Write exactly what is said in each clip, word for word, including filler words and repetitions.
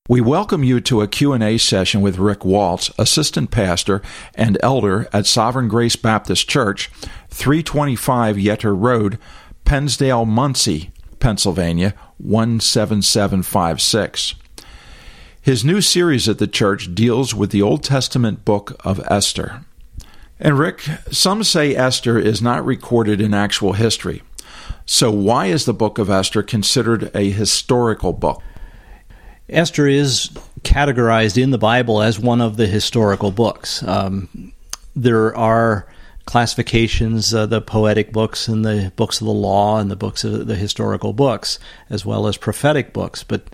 We welcome you to a Q and A session with Rick Waltz, Assistant Pastor and Elder at Sovereign Grace Baptist Church, three twenty-five Yetter Road, Pennsdale, Muncie, Pennsylvania, one seven seven five six. His new series at the church deals with the Old Testament book of Esther. And Rick, some say Esther is not recorded in actual history. So why is the book of Esther considered a historical book? Esther is categorized in the Bible as one of the historical books. Um, there are classifications, uh, the poetic books and the books of the law and the books of the historical books, as well as prophetic books. But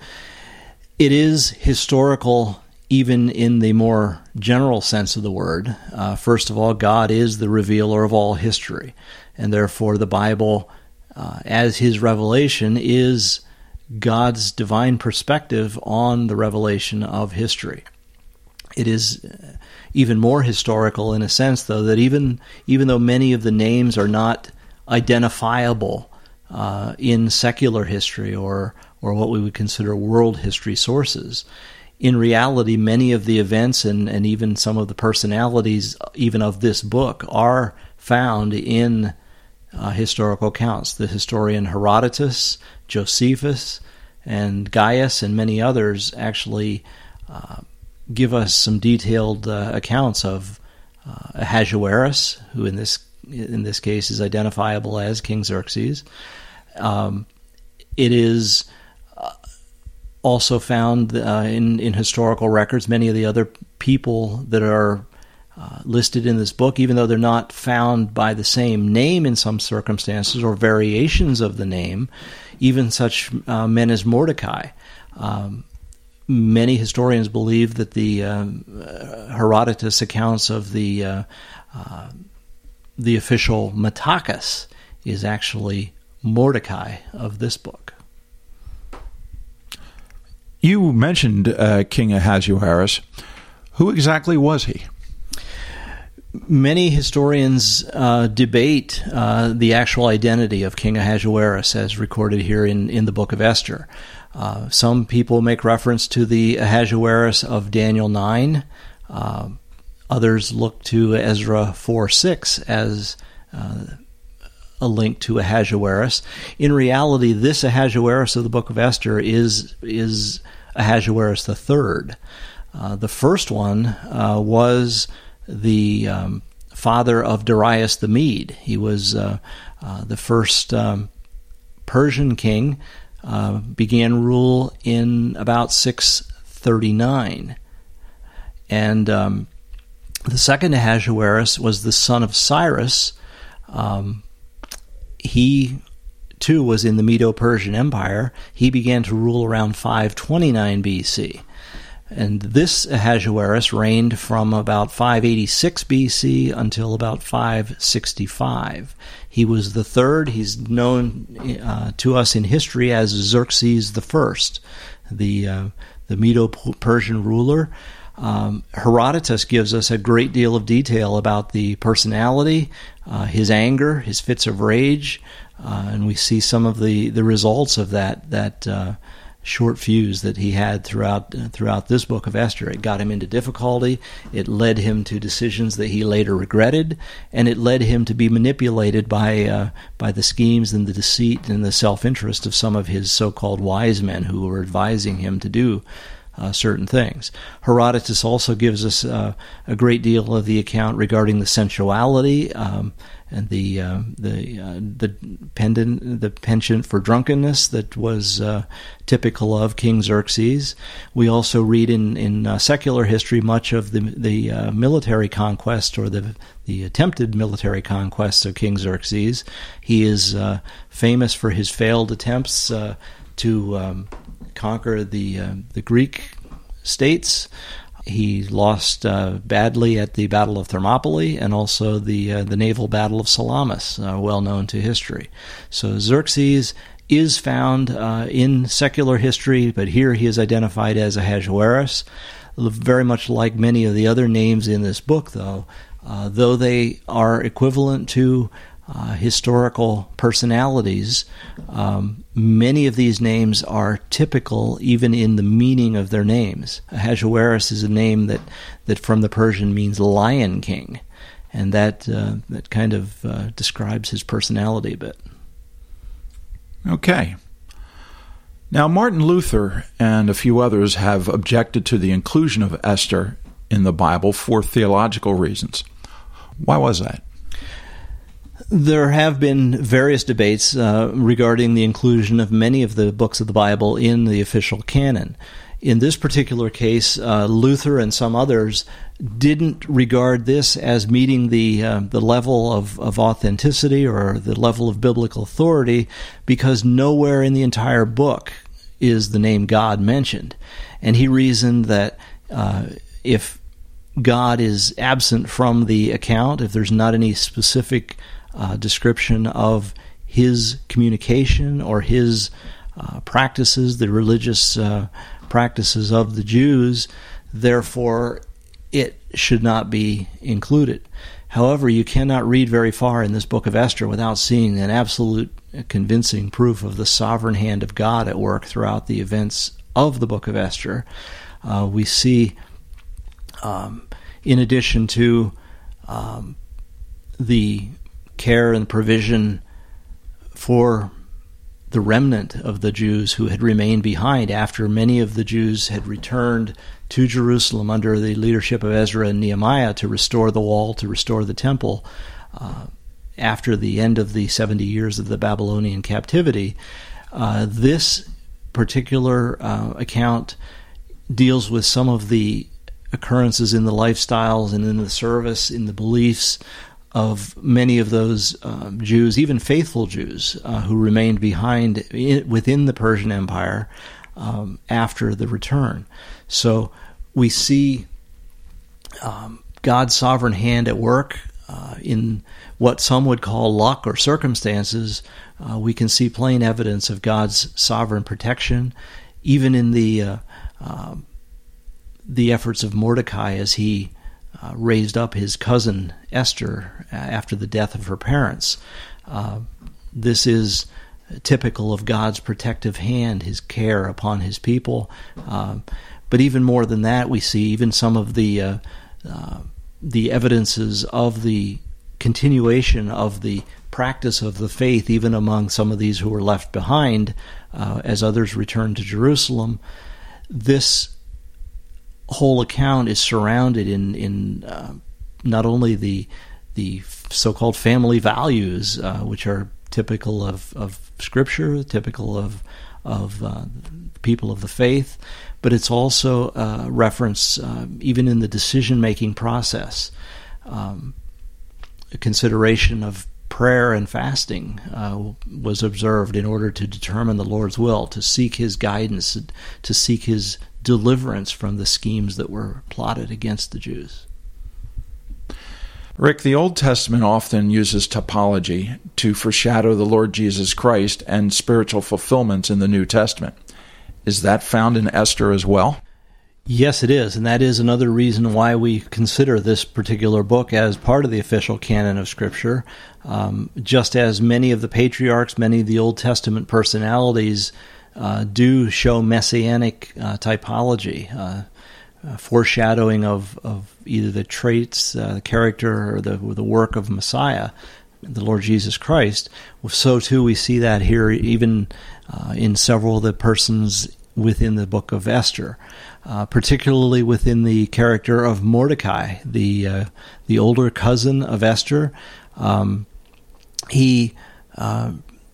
it is historical even in the more general sense of the word. Uh, first of all, God is the revealer of all history, and therefore the Bible, uh, as His revelation, is God's divine perspective on the revelation of history. It is even more historical in a sense, though, that even even though many of the names are not identifiable uh, in secular history or or what we would consider world history sources, in reality, many of the events and, and even some of the personalities, even of this book, are found in Uh, historical accounts. The historian Herodotus, Josephus, and Gaius, and many others actually uh, give us some detailed uh, accounts of uh, Ahasuerus, who in this in this case is identifiable as King Xerxes. Um, it is uh, also found uh, in in historical records. Many of the other people that are Uh, listed in this book, even though they're not found by the same name in some circumstances or variations of the name, even such uh, men as Mordecai. Um, many historians believe that the uh, Herodotus accounts of the uh, uh, the official Mattacus is actually Mordecai of this book. You mentioned uh, King Ahasuerus. Who exactly was he? Many historians uh, debate uh, the actual identity of King Ahasuerus as recorded here in, in the book of Esther. Uh, some people make reference to the Ahasuerus of Daniel nine. Uh, others look to Ezra four six as uh, a link to Ahasuerus. In reality, this Ahasuerus of the book of Esther is, is Ahasuerus the third. Uh, the first one uh, was the um, father of Darius the Mede. He was uh, uh, the first um, Persian king, uh, began rule in about six thirty-nine. And um, the second Ahasuerus was the son of Cyrus. Um, he, too, was in the Medo-Persian Empire. He began to rule around five twenty-nine B C. And this Ahasuerus reigned from about five eighty-six B C until about five sixty-five. He was the third. He's known uh, to us in history as Xerxes the First, the uh, the Medo-Persian ruler. Um, Herodotus gives us a great deal of detail about the personality, uh, his anger, his fits of rage, uh, and we see some of the, the results of that that. Uh, short fuse that he had throughout uh, throughout this book of Esther. It got him into difficulty. It led him to decisions that he later regretted, and it led him to be manipulated by uh, by the schemes and the deceit and the self-interest of some of his so-called wise men who were advising him to do uh, certain things. Herodotus also gives us uh, a great deal of the account regarding the sensuality um, and the uh, the uh, the pendant the penchant for drunkenness that was uh, typical of King Xerxes. We also read in in uh, secular history much of the the uh, military conquest or the the attempted military conquest of King Xerxes. He is uh, famous for his failed attempts uh, to um, conquer the uh, the Greek states. He lost uh, badly at the Battle of Thermopylae and also the uh, the naval Battle of Salamis, uh, well known to history. So Xerxes is found uh, in secular history, but here he is identified as Ahasuerus. Very much like many of the other names in this book, though, uh, though they are equivalent to uh, historical personalities, um, many of these names are typical even in the meaning of their names. Ahasuerus is a name that, that from the Persian means lion king, and that uh, that kind of uh, describes his personality a bit. Okay. Now, Martin Luther and a few others have objected to the inclusion of Esther in the Bible for theological reasons. Why was that? There have been various debates uh, regarding the inclusion of many of the books of the Bible in the official canon. In this particular case, uh, Luther and some others didn't regard this as meeting the uh, the level of, of authenticity or the level of biblical authority, because nowhere in the entire book is the name God mentioned. And he reasoned that uh, if God is absent from the account, if there's not any specific uh, description of his communication or his uh, practices, the religious uh, practices of the Jews, therefore it should not be included. However, you cannot read very far in this book of Esther without seeing an absolute convincing proof of the sovereign hand of God at work throughout the events of the book of Esther. Uh, we see, um, in addition to um, the care and provision for the remnant of the Jews who had remained behind after many of the Jews had returned to Jerusalem under the leadership of Ezra and Nehemiah to restore the wall, to restore the temple, uh, after the end of the seventy years of the Babylonian captivity. Uh, this particular uh, account deals with some of the occurrences in the lifestyles and in the service, in the beliefs of many of those um, Jews, even faithful Jews, uh, who remained behind in, within the Persian Empire um, after the return. So we see um, God's sovereign hand at work uh, in what some would call luck or circumstances. Uh, we can see plain evidence of God's sovereign protection, even in the uh, uh, the efforts of Mordecai as he Uh, raised up his cousin Esther uh, after the death of her parents. Uh, this is typical of God's protective hand, his care upon his people. Uh, but even more than that, we see even some of the uh, uh, the evidences of the continuation of the practice of the faith, even among some of these who were left behind uh, as others returned to Jerusalem. This whole account is surrounded in in uh, not only the the so-called family values, uh, which are typical of, of Scripture, typical of of uh, people of the faith, but it's also uh, reference uh, even in the decision-making process. Um, a consideration of prayer and fasting uh, was observed in order to determine the Lord's will, to seek His guidance, to seek His deliverance from the schemes that were plotted against the Jews. Rick, the Old Testament often uses typology to foreshadow the Lord Jesus Christ and spiritual fulfillments in the New Testament. Is that found in Esther as well? Yes, it is, and that is another reason why we consider this particular book as part of the official canon of Scripture. Um, just as many of the patriarchs, many of the Old Testament personalities uh, do show messianic uh, typology, uh, uh, foreshadowing of, of either the traits, uh, the character, or the, or the work of Messiah, the Lord Jesus Christ. So too we see that here even uh, in several of the persons within the book of Esther. Uh, particularly within the character of Mordecai, the uh, the older cousin of Esther. Um, he uh,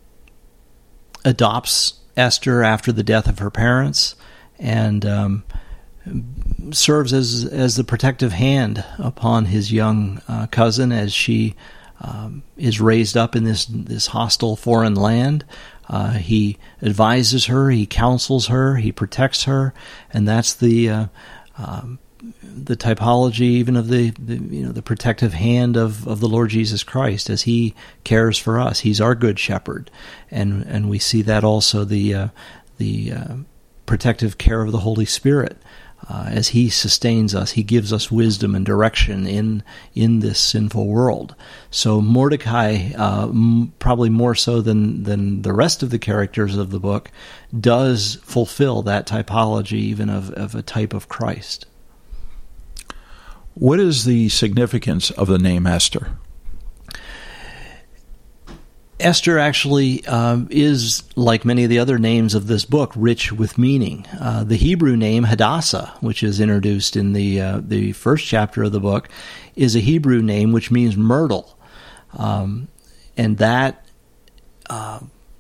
adopts Esther after the death of her parents, and um, serves as as the protective hand upon his young uh, cousin as she um, is raised up in this this hostile foreign land. Uh, he advises her, he counsels her, he protects her, and that's the uh, um, the typology even of the, the you know the protective hand of, of the Lord Jesus Christ as He cares for us. He's our good shepherd, and and we see that also the uh, the uh, protective care of the Holy Spirit uh, as he sustains us. He gives us wisdom and direction in in this sinful world. So Mordecai, uh, m- probably more so than, than the rest of the characters of the book, does fulfill that typology even of, of a type of Christ. What is the significance of the name Esther? Esther actually um, is, like many of the other names of this book, rich with meaning. Uh, the Hebrew name Hadassah, which is introduced in the uh, the first chapter of the book, is a Hebrew name which means myrtle, um, and that, uh,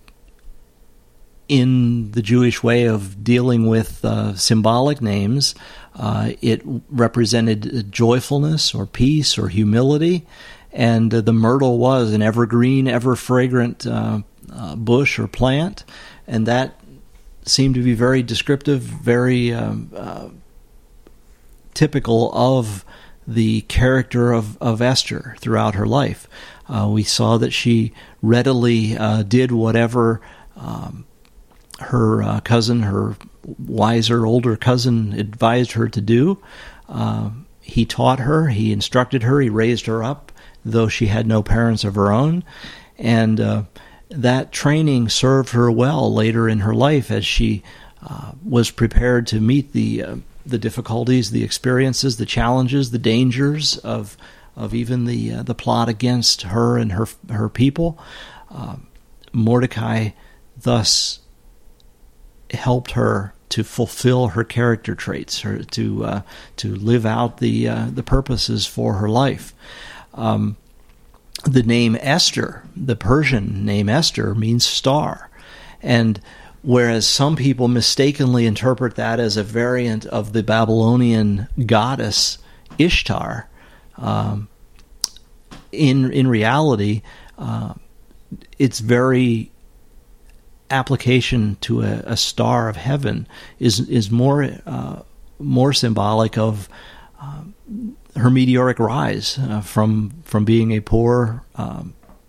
in the Jewish way of dealing with uh, symbolic names, uh, it represented joyfulness or peace or humility. And uh, the myrtle was an evergreen, ever-fragrant uh, uh, bush or plant, and that seemed to be very descriptive, very um, uh, typical of the character of, of Esther throughout her life. Uh, we saw that she readily uh, did whatever um, her uh, cousin, her wiser, older cousin, advised her to do. Uh, he taught her, he instructed her, he raised her up, though she had no parents of her own, and uh, that training served her well later in her life as she uh, was prepared to meet the uh, the difficulties, the experiences, the challenges, the dangers of of even the uh, the plot against her and her her people. Uh, Mordecai thus helped her to fulfill her character traits, her to uh, to live out the uh, the purposes for her life. Um, the name Esther, the Persian name Esther, means star. And whereas some people mistakenly interpret that as a variant of the Babylonian goddess Ishtar, um, in in reality, uh, its very application to a, a star of heaven is is more uh, more symbolic of uh, her meteoric rise uh, from from being a poor um,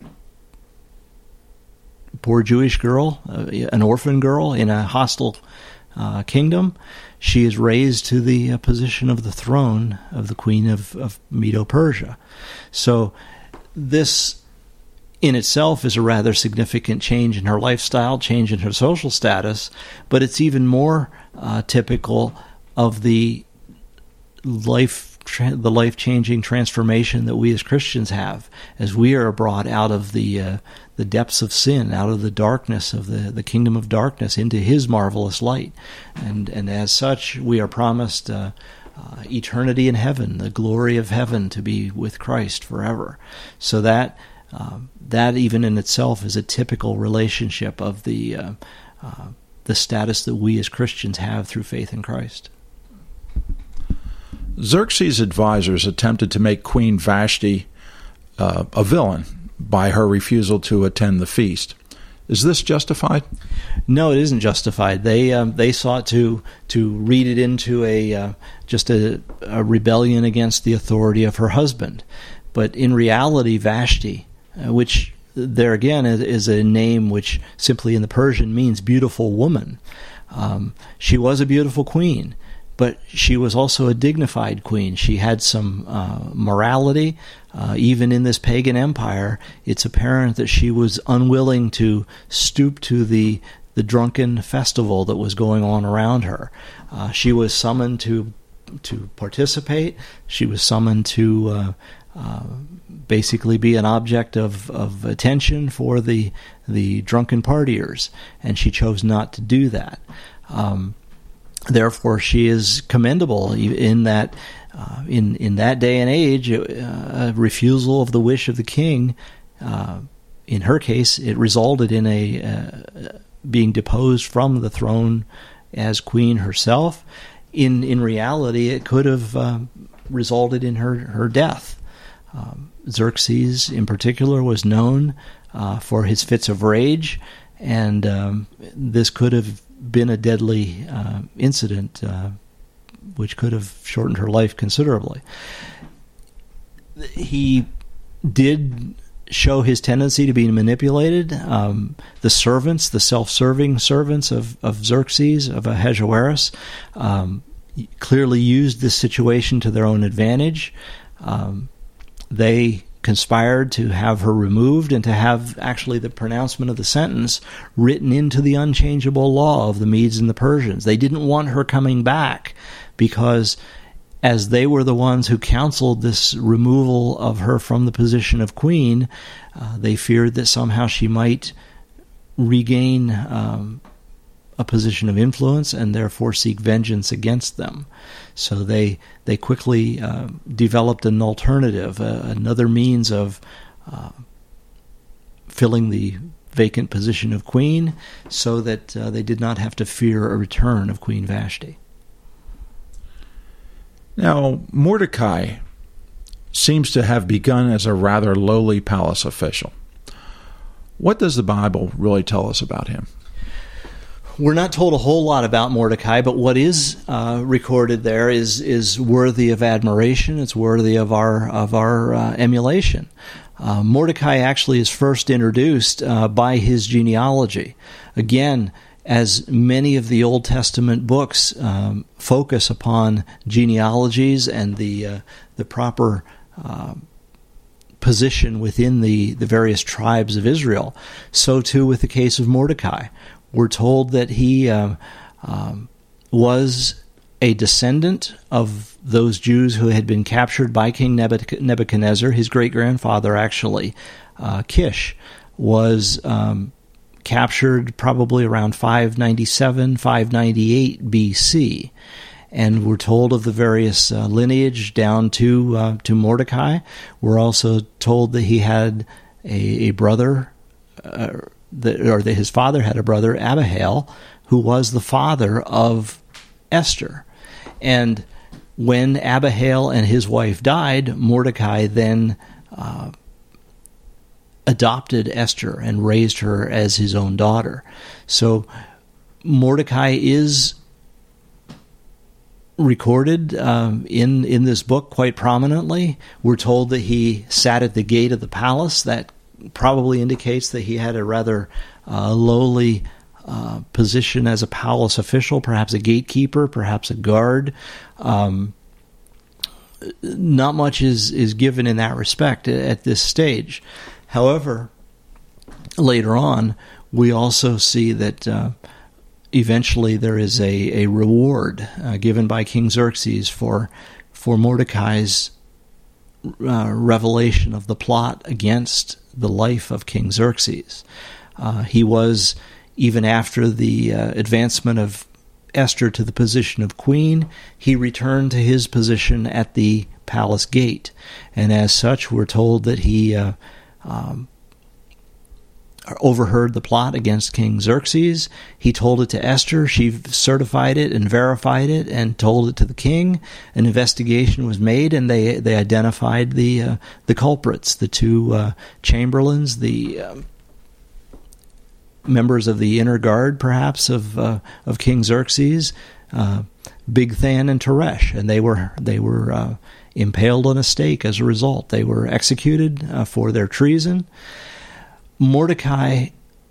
poor Jewish girl, uh, an orphan girl in a hostile uh, kingdom. She is raised to the uh, position of the throne of the Queen of, of Medo-Persia. So this in itself is a rather significant change in her lifestyle, change in her social status, but it's even more uh, typical of the life the life-changing transformation that we as Christians have as we are brought out of the uh, the depths of sin, out of the darkness of the, the kingdom of darkness into His marvelous light. And and as such, we are promised uh, uh, eternity in heaven, the glory of heaven to be with Christ forever. So that um, that even in itself is a typical relationship of the uh, uh, the status that we as Christians have through faith in Christ. Xerxes' advisors attempted to make Queen Vashti uh, a villain by her refusal to attend the feast. Is this justified? No, it isn't justified. They um, they sought to to read it into a uh, just a, a rebellion against the authority of her husband. But in reality, Vashti, uh, which there again is, is a name which simply in the Persian means beautiful woman, um, she was a beautiful queen. But she was also a dignified queen. She had some uh, morality. Uh, even in this pagan empire, it's apparent that she was unwilling to stoop to the the drunken festival that was going on around her. Uh, she was summoned to to participate. She was summoned to uh, uh, basically be an object of, of attention for the the drunken partiers, and she chose not to do that. Um, Therefore, she is commendable in that, uh, in in that day and age, uh, a refusal of the wish of the king. Uh, in her case, it resulted in a uh, being deposed from the throne as queen herself. In in reality, it could have uh, resulted in her her death. Um, Xerxes, in particular, was known uh, for his fits of rage, and um, this could have been a deadly uh, incident uh, which could have shortened her life considerably. He did show his tendency to be manipulated. Um, the servants, the self-serving servants of, of Xerxes, of Ahasuerus, um, clearly used this situation to their own advantage. Um, they conspired to have her removed and to have actually the pronouncement of the sentence written into the unchangeable law of the Medes and the Persians. They didn't want her coming back because as they were the ones who counseled this removal of her from the position of queen, uh, they feared that somehow she might regain um, a position of influence and therefore seek vengeance against them. So they they quickly uh, developed an alternative, uh, another means of uh, filling the vacant position of queen, so that uh, they did not have to fear a return of Queen Vashti. Now, Mordecai seems to have begun as a rather lowly palace official. What does the Bible really tell us about him? We're not told a whole lot about Mordecai, but what is uh, recorded there is is worthy of admiration. It's worthy of our of our uh, emulation. Uh, Mordecai actually is first introduced uh, by his genealogy. Again, as many of the Old Testament books um, focus upon genealogies and the uh, the proper uh, position within the, the various tribes of Israel, so too with the case of Mordecai. We're told that he uh, um, was a descendant of those Jews who had been captured by King Nebuchadnezzar. His great-grandfather, actually, uh, Kish, was um, captured probably around five ninety-seven, five ninety-eight B C. And we're told of the various uh, lineage down to uh, to Mordecai. We're also told that he had a, a brother, uh, that, or that his father had a brother, Abihail, who was the father of Esther. And when Abihail and his wife died, Mordecai then uh, adopted Esther and raised her as his own daughter. So Mordecai is recorded um, in in this book quite prominently. We're told that he sat at the gate of the palace. That probably indicates that he had a rather uh, lowly uh, position as a palace official, perhaps a gatekeeper, perhaps a guard. Um, not much is, is given in that respect at this stage. However, later on, we also see that uh, eventually there is a, a reward uh, given by King Xerxes for for Mordecai's uh, revelation of the plot against the life of King Xerxes. Uh, he was, even after the uh, advancement of Esther to the position of queen, he returned to his position at the palace gate. And as such, we're told that he uh, um, overheard the plot against King Xerxes. He told it to Esther. She certified it and verified it and told it to the king. An investigation was made, and they they identified the uh, the culprits, the two uh, chamberlains, the uh, members of the inner guard, perhaps of uh, of King Xerxes, uh, Bigthan and Teresh, and they were they were uh, impaled on a stake as a result. They were executed uh, for their treason. Mordecai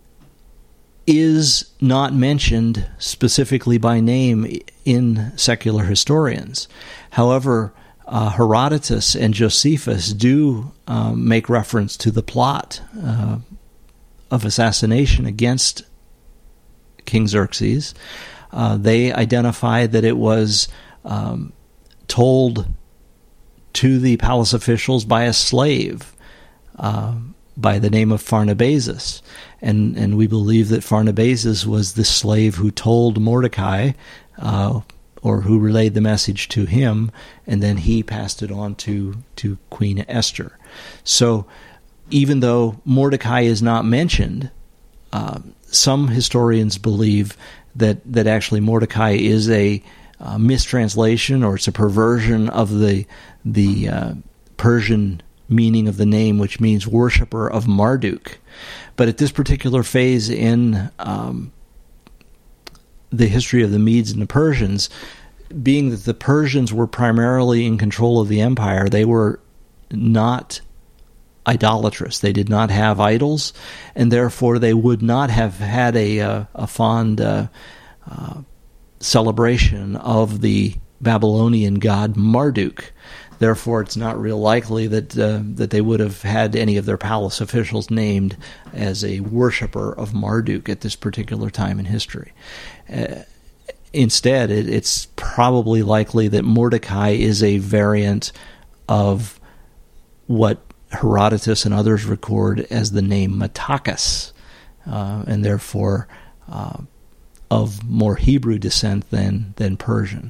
is not mentioned specifically by name in secular historians. However, uh, Herodotus and Josephus do um, make reference to the plot uh, of assassination against King Xerxes. Uh, they identified that it was um, told to the palace officials by a slave uh, by the name of Pharnabazus. And, and we believe that Pharnabazus was the slave who told Mordecai, uh, or who relayed the message to him, and then he passed it on to, to Queen Esther. So even though Mordecai is not mentioned, uh, some historians believe that, that actually Mordecai is a uh, mistranslation, or it's a perversion of the the uh, Persian meaning of the name, which means worshiper of Marduk. But at this particular phase in um, the history of the Medes and the Persians, being that the Persians were primarily in control of the empire, they were not idolatrous. They did not have idols, and therefore they would not have had a, uh, a fond uh, uh, celebration of the Babylonian god Marduk. Therefore, it's not real likely that uh, that they would have had any of their palace officials named as a worshiper of Marduk at this particular time in history. Uh, instead, it, it's probably likely that Mordecai is a variant of what Herodotus and others record as the name Matakis, uh, and therefore uh, of more Hebrew descent than than Persian.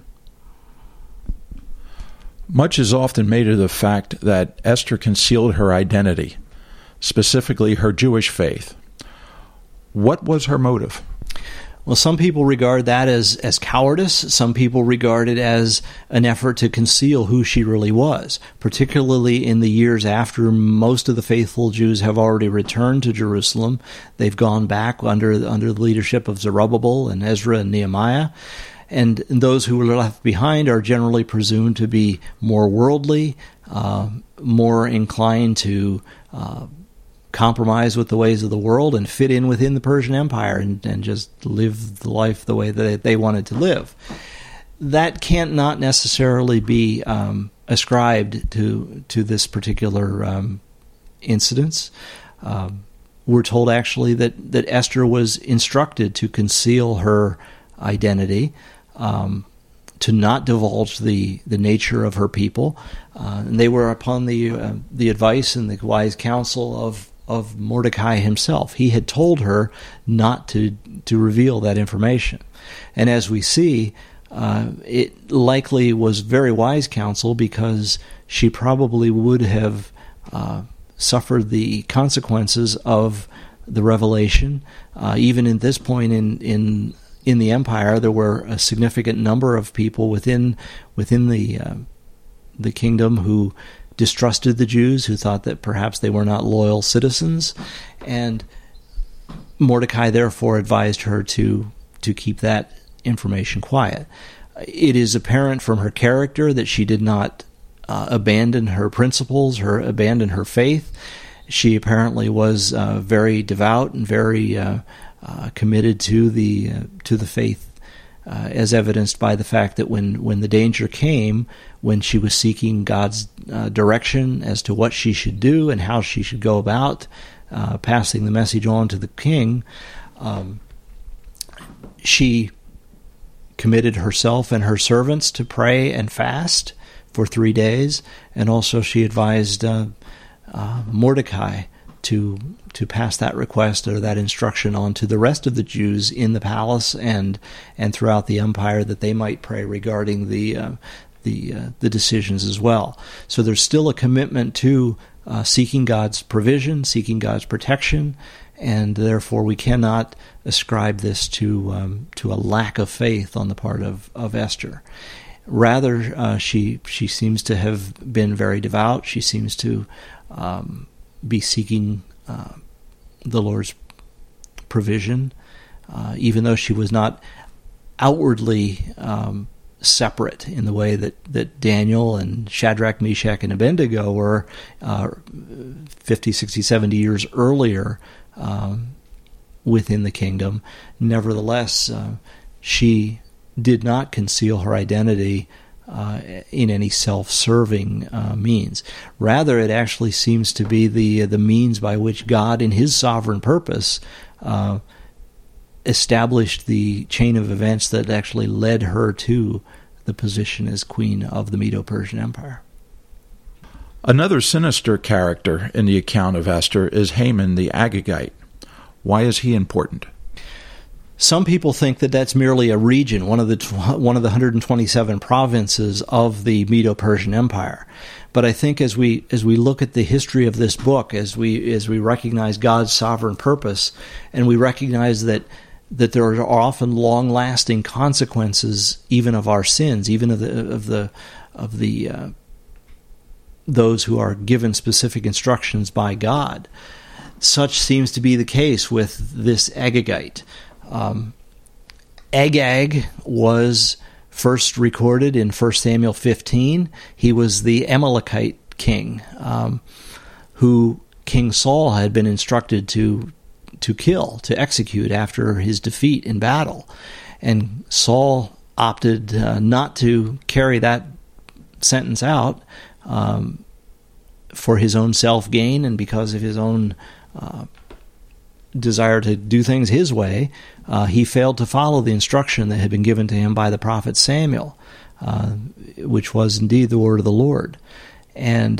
Much is often made of the fact that Esther concealed her identity, specifically her Jewish faith. What was her motive? Well, some people regard that as, as cowardice. Some people regard it as an effort to conceal who she really was, particularly in the years after most of the faithful Jews have already returned to Jerusalem. They've gone back under, under the leadership of Zerubbabel and Ezra and Nehemiah. And those who were left behind are generally presumed to be more worldly, uh, more inclined to uh, compromise with the ways of the world and fit in within the Persian Empire and, and just live the life the way that they wanted to live. That can't not necessarily be um, ascribed to to this particular um, incidence. Um, we're told actually that, that Esther was instructed to conceal her identity, um, to not divulge the, the nature of her people, uh, and they were upon the uh, the advice and the wise counsel of of Mordecai himself. He had told her not to to reveal that information, and as we see, uh, it likely was very wise counsel because she probably would have uh, suffered the consequences of the revelation. Uh, even at this point in in in the empire, there were a significant number of people within within the uh, the kingdom who distrusted the Jews, who thought that perhaps they were not loyal citizens, and Mordecai therefore advised her to to keep that information quiet. It is apparent from her character that she did not uh, abandon her principles, her abandon her faith. She apparently was uh, very devout and very uh, uh, committed to the uh, to the faith, uh, as evidenced by the fact that when, when the danger came, when she was seeking God's uh, direction as to what she should do and how she should go about uh, passing the message on to the king, um, she committed herself and her servants to pray and fast for three days, and also she advised uh, uh, Mordecai to to pass that request or that instruction on to the rest of the Jews in the palace and and throughout the empire, that they might pray regarding the uh, the uh, the decisions as well. So there's still a commitment to uh, seeking God's provision, seeking God's protection, and therefore we cannot ascribe this to um, to a lack of faith on the part of, of Esther. Rather, uh, she she seems to have been very devout. She seems to um, be seeking uh, the Lord's provision, uh, even though she was not outwardly um, separate in the way that, that Daniel and Shadrach, Meshach, and Abednego were uh, fifty, sixty, seventy years earlier um, within the kingdom. Nevertheless, uh, she did not conceal her identity uh, in any self-serving uh, means. Rather, it actually seems to be the the means by which God, in His sovereign purpose, uh, established the chain of events that actually led her to the position as queen of the Medo-Persian Empire. Another sinister character in the account of Esther is Haman the Agagite. Why is he important? Some people think that that's merely a region, one of the one of the one hundred twenty-seven provinces of the Medo-Persian Empire. But I think as we as we look at the history of this book, as we as we recognize God's sovereign purpose, and we recognize that that there are often long-lasting consequences, even of our sins, even of the of the of the uh, those who are given specific instructions by God. Such seems to be the case with this Agagite. Um, Agag was first recorded in First Samuel fifteen. He was the Amalekite king, um, who King Saul had been instructed to to kill, to execute after his defeat in battle. And Saul opted uh, not to carry that sentence out um, for his own self-gain and because of his own uh, desire to do things his way. Uh, he failed to follow the instruction that had been given to him by the prophet Samuel, uh, which was indeed the word of the Lord. And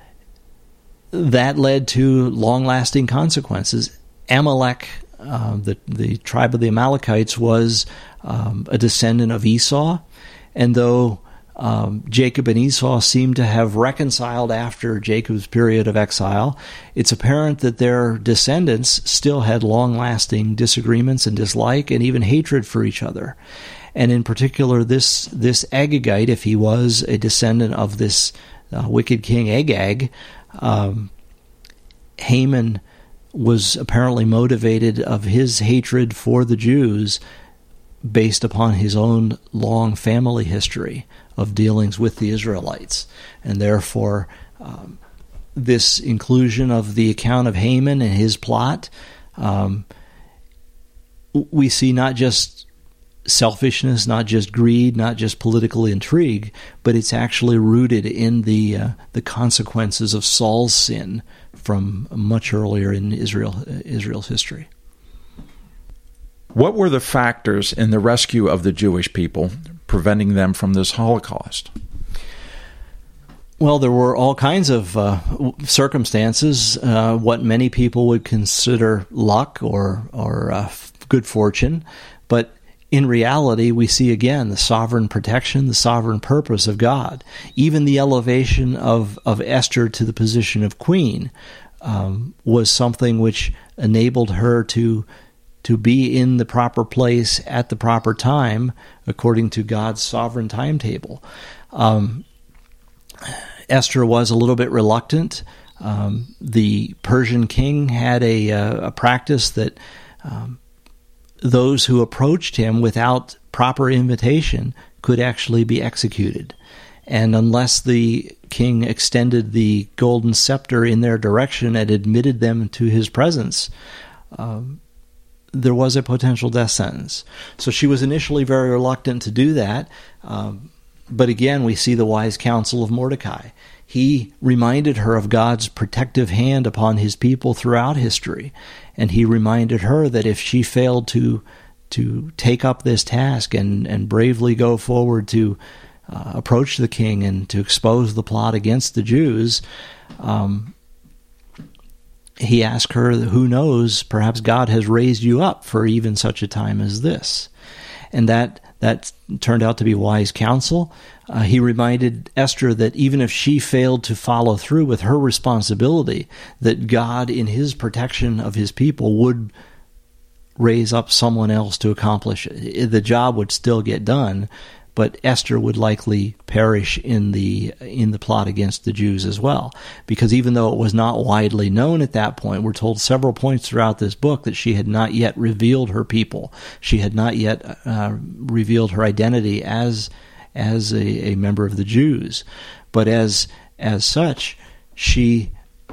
that led to long-lasting consequences. Amalek, uh, the, the tribe of the Amalekites, was um, a descendant of Esau, and though um, Jacob and Esau seem to have reconciled after Jacob's period of exile, it's apparent that their descendants still had long-lasting disagreements and dislike and even hatred for each other. And in particular, this this Agagite, if he was a descendant of this uh, wicked king Agag, um, Haman was apparently motivated of his hatred for the Jews based upon his own long family history of dealings with the Israelites. And therefore, um, this inclusion of the account of Haman and his plot, um, we see not just selfishness, not just greed, not just political intrigue, but it's actually rooted in the uh, the consequences of Saul's sin from much earlier in Israel Israel's history. What were the factors in the rescue of the Jewish people, preventing them from this Holocaust? Well, there were all kinds of uh, circumstances, uh, what many people would consider luck or, or uh, good fortune, but in reality, we see again the sovereign protection, the sovereign purpose of God. Even the elevation of, of Esther to the position of queen um, was something which enabled her to to be in the proper place at the proper time, according to God's sovereign timetable. Um, Esther was a little bit reluctant. Um, the Persian king had a, a practice that um, those who approached him without proper invitation could actually be executed. And unless the king extended the golden scepter in their direction and admitted them to his presence, um, there was a potential death sentence. So she was initially very reluctant to do that. Um, but again, we see the wise counsel of Mordecai. He reminded her of God's protective hand upon his people throughout history. And he reminded her that if she failed to to take up this task and, and bravely go forward to uh, approach the king and to expose the plot against the Jews, um, he asked her, who knows, perhaps God has raised you up for even such a time as this. And that that turned out to be wise counsel. Uh, he reminded Esther that even if she failed to follow through with her responsibility, that God, in his protection of his people, would raise up someone else to accomplish it. The job would still get done, but Esther would likely perish in the in the plot against the Jews as well. Because even though it was not widely known at that point, we're told several points throughout this book that she had not yet revealed her people. She had not yet uh, revealed her identity as as a, a member of the Jews. But as as such, she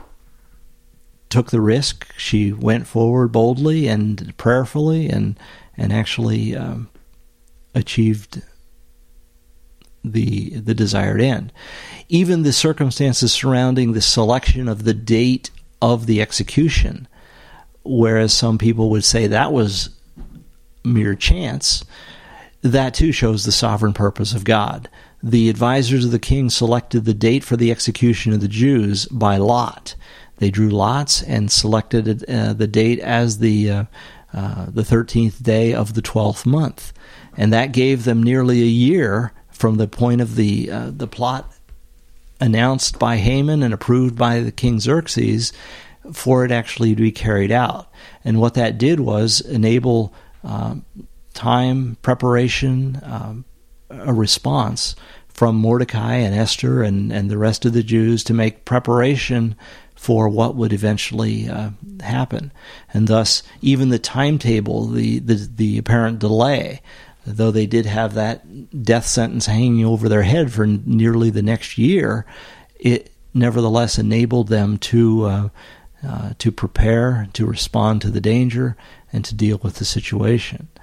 took the risk. She went forward boldly and prayerfully and, and actually um, achieved the the desired end. Even the circumstances surrounding the selection of the date of the execution, whereas some people would say that was mere chance, that too shows the sovereign purpose of God. The advisors of the king selected the date for the execution of the Jews by lot. They drew lots and selected uh, the date as the uh, uh, the thirteenth day of the twelfth month, and that gave them nearly a year from the point of the uh, the plot announced by Haman and approved by the king Xerxes for it actually to be carried out. And what that did was enable um, time, preparation, um, a response from Mordecai and Esther and, and the rest of the Jews to make preparation for what would eventually uh, happen. And thus, even the timetable, the, the, the apparent delay, though they did have that death sentence hanging over their head for nearly the next year, it nevertheless enabled them to uh, uh, to prepare, to respond to the danger, and to deal with the situation.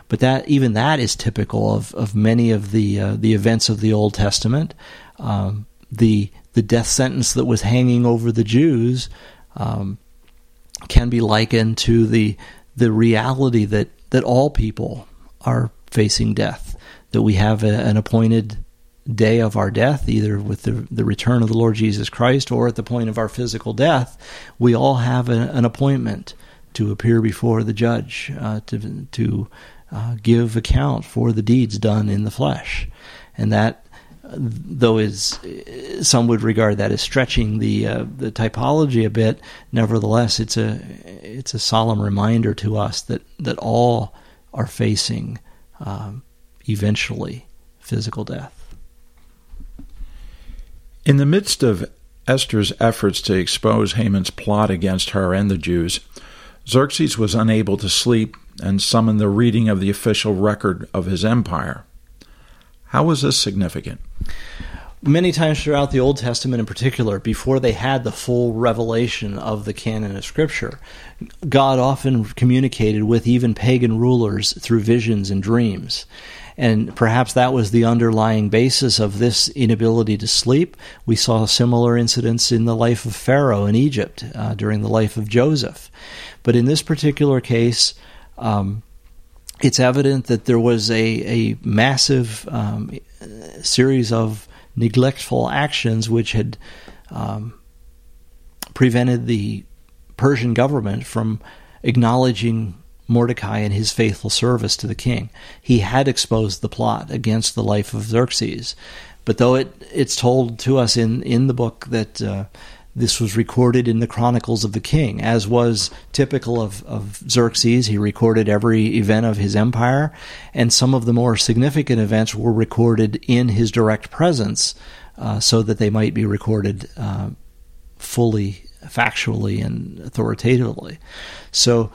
But that even that is typical of, of many of the uh, the events of the Old Testament. Um, the the death sentence that was hanging over the Jews um, can be likened to the the reality that, that all people are facing death, that we have a, an appointed day of our death, either with the, the return of the Lord Jesus Christ or at the point of our physical death. We all have a, an appointment to appear before the judge, uh, to to uh, give account for the deeds done in the flesh. And that, though is some would regard that as stretching the uh, the typology a bit, nevertheless, it's a it's a solemn reminder to us that, that all are facing um, eventually physical death. In the midst of Esther's efforts to expose Haman's plot against her and the Jews, Xerxes was unable to sleep and summoned the reading of the official record of his empire. How was this significant? Many times throughout the Old Testament in particular, before they had the full revelation of the canon of Scripture, God often communicated with even pagan rulers through visions and dreams. And perhaps that was the underlying basis of this inability to sleep. We saw similar incidents in the life of Pharaoh in Egypt uh, during the life of Joseph. But in this particular case, um, it's evident that there was a, a massive um, series of neglectful actions which had um, prevented the Persian government from acknowledging Mordecai and his faithful service to the king. He had exposed the plot against the life of Xerxes, but though it it's told to us in, in the book that uh, this was recorded in the Chronicles of the King, as was typical of, of Xerxes. He recorded every event of his empire, and some of the more significant events were recorded in his direct presence, uh, so that they might be recorded uh, fully, factually, and authoritatively. So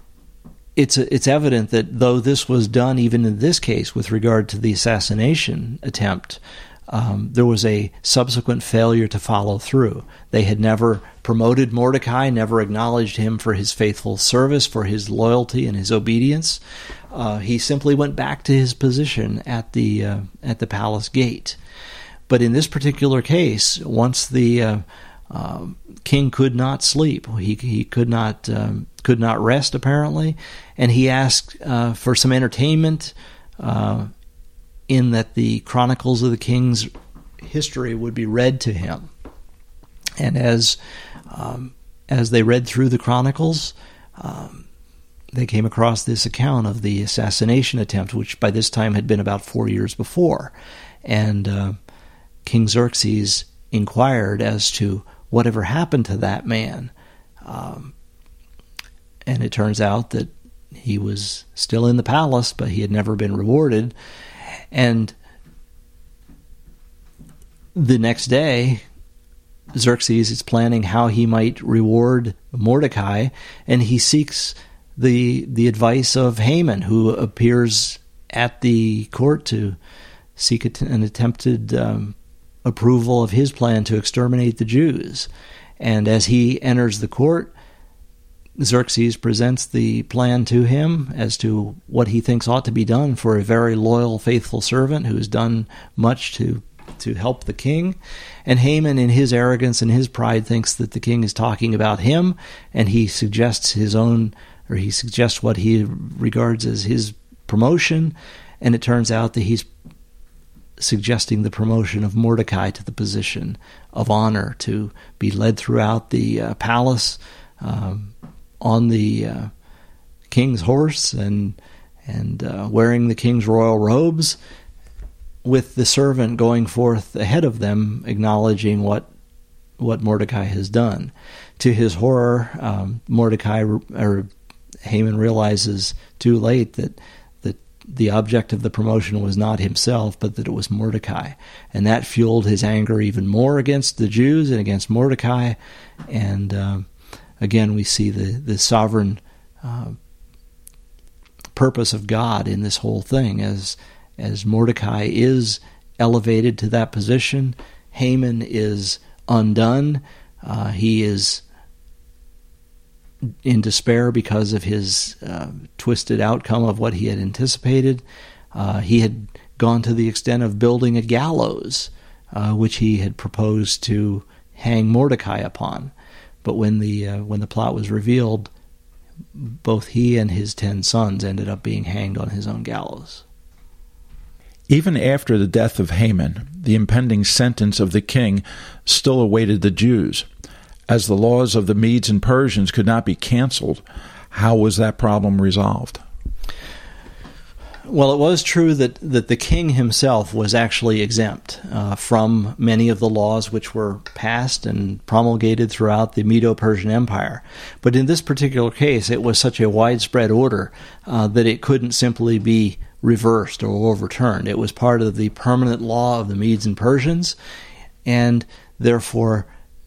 It's it's evident that though this was done even in this case with regard to the assassination attempt, um, there was a subsequent failure to follow through. They had never promoted Mordecai, never acknowledged him for his faithful service, for his loyalty and his obedience. Uh, he simply went back to his position at the uh, at the palace gate. But in this particular case, once the uh, uh, king could not sleep, he he could not um, could not rest apparently, and he asked uh, for some entertainment, uh, in that the Chronicles of the King's history would be read to him. And as um, as they read through the Chronicles, um, they came across this account of the assassination attempt, which by this time had been about four years before. And uh, King Xerxes inquired as to whatever happened to that man. Um, and it turns out that he was still in the palace, but he had never been rewarded. And the next day, Xerxes is planning how he might reward Mordecai, and he seeks the the advice of Haman, who appears at the court to seek an attempted um, approval of his plan to exterminate the Jews. And as he enters the court, Xerxes presents the plan to him as to what he thinks ought to be done for a very loyal, faithful servant who has done much to to help the king. And Haman, in his arrogance and his pride, thinks that the king is talking about him, and he suggests his own, or he suggests what he regards as his promotion, and it turns out that he's suggesting the promotion of Mordecai to the position of honor, to be led throughout the uh, palace um, on the uh, king's horse and and uh, wearing the king's royal robes, with the servant going forth ahead of them, acknowledging what what Mordecai has done. To his horror, um, Mordecai or Haman realizes too late that that the object of the promotion was not himself, but that it was Mordecai, and that fueled his anger even more against the Jews and against Mordecai. And um, again, we see the the sovereign uh, purpose of God in this whole thing. As as Mordecai is elevated to that position, Haman is undone. Uh, he is in despair because of his uh, twisted outcome of what he had anticipated. Uh, he had gone to the extent of building a gallows, uh, which he had proposed to hang Mordecai upon. But when the uh, when the plot was revealed, both he and his ten sons ended up being hanged on his own gallows. Even after the death of Haman, the impending sentence of the king still awaited the Jews. As the laws of the Medes and Persians could not be canceled, how was that problem resolved? Well, it was true that, that the king himself was actually exempt uh, from many of the laws which were passed and promulgated throughout the Medo-Persian Empire. But in this particular case, it was such a widespread order uh, that it couldn't simply be reversed or overturned. It was part of the permanent law of the Medes and Persians, and therefore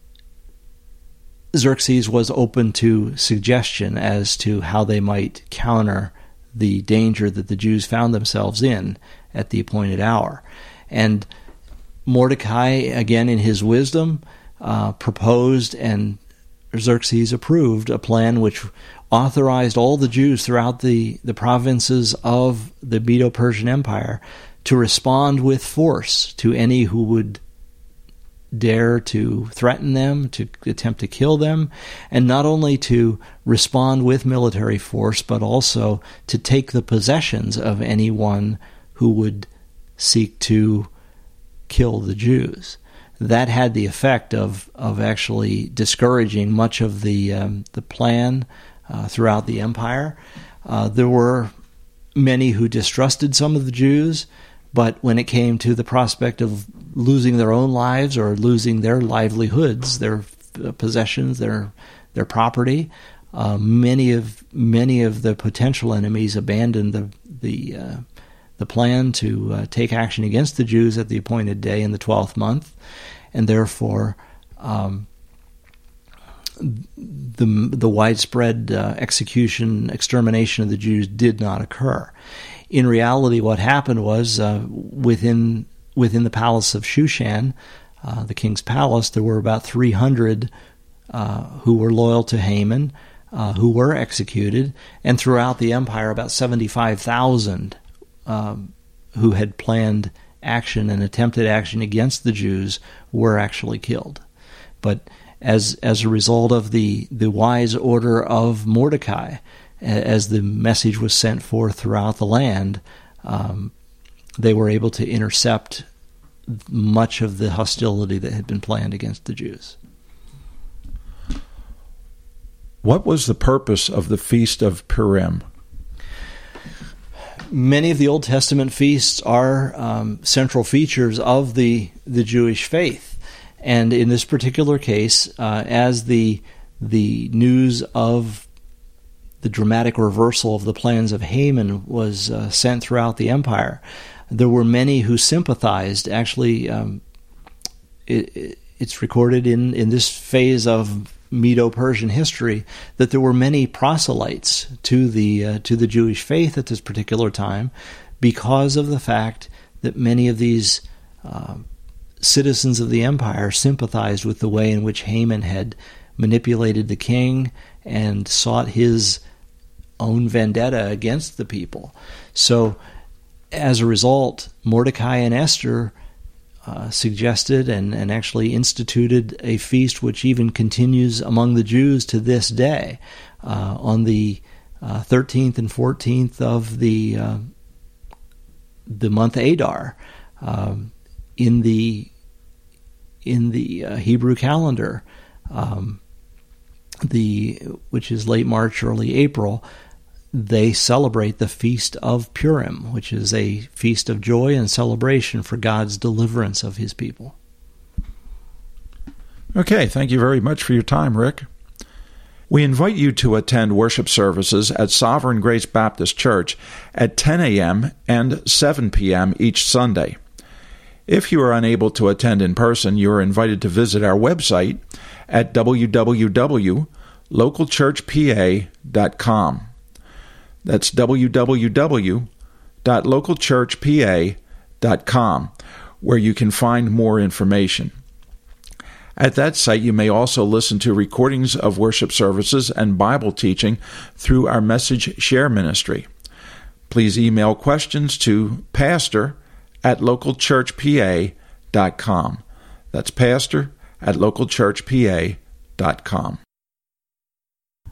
Xerxes was open to suggestion as to how they might counter the danger that the Jews found themselves in at the appointed hour. And Mordecai, again in his wisdom, uh, proposed and Xerxes approved a plan which authorized all the Jews throughout the, the provinces of the Medo-Persian Empire to respond with force to any who would dare to threaten them, to attempt to kill them, and not only to respond with military force, but also to take the possessions of anyone who would seek to kill the Jews. That had the effect of, of actually discouraging much of the um, the plan uh, throughout the empire. Uh, there were many who distrusted some of the Jews, but when it came to the prospect of losing their own lives or losing their livelihoods, their possessions, their their property, uh, many of many of the potential enemies abandoned the the uh, the plan to uh, take action against the Jews at the appointed day in the twelfth month, and therefore um, the the widespread uh, execution, extermination of the Jews did not occur. In reality, what happened was uh, within within the palace of Shushan, uh, the king's palace, there were about three hundred uh, who were loyal to Haman, uh, who were executed, and throughout the empire, about seventy-five thousand um, who had planned action and attempted action against the Jews were actually killed. But as as a result of the, the wise order of Mordecai, as the message was sent forth throughout the land, um, they were able to intercept much of the hostility that had been planned against the Jews. What was the purpose of the Feast of Purim? Many of the Old Testament feasts are um, central features of the, the Jewish faith. And in this particular case, uh, as the the news of the dramatic reversal of the plans of Haman was uh, sent throughout the empire, there were many who sympathized. Actually, um, it, it's recorded in, in this phase of Medo-Persian history that there were many proselytes to the uh, to the Jewish faith at this particular time because of the fact that many of these uh, citizens of the empire sympathized with the way in which Haman had manipulated the king and sought his own vendetta against the people. So as a result, Mordecai and Esther uh, suggested and, and actually instituted a feast which even continues among the Jews to this day uh, on the uh, thirteenth and fourteenth of the uh, the month Adar um, in the in the uh, Hebrew calendar, um, the which is late March, early April. They celebrate the Feast of Purim, which is a feast of joy and celebration for God's deliverance of his people. Okay, thank you very much for your time, Rick. We invite you to attend worship services at Sovereign Grace Baptist Church at ten a.m. and seven p.m. each Sunday. If you are unable to attend in person, you are invited to visit our website at w w w dot local church p a dot com. That's w w w dot local church p a dot com, where you can find more information. At that site, you may also listen to recordings of worship services and Bible teaching through our Message Share ministry. Please email questions to pastor at local church p a dot com. That's pastor at local church p a dot com.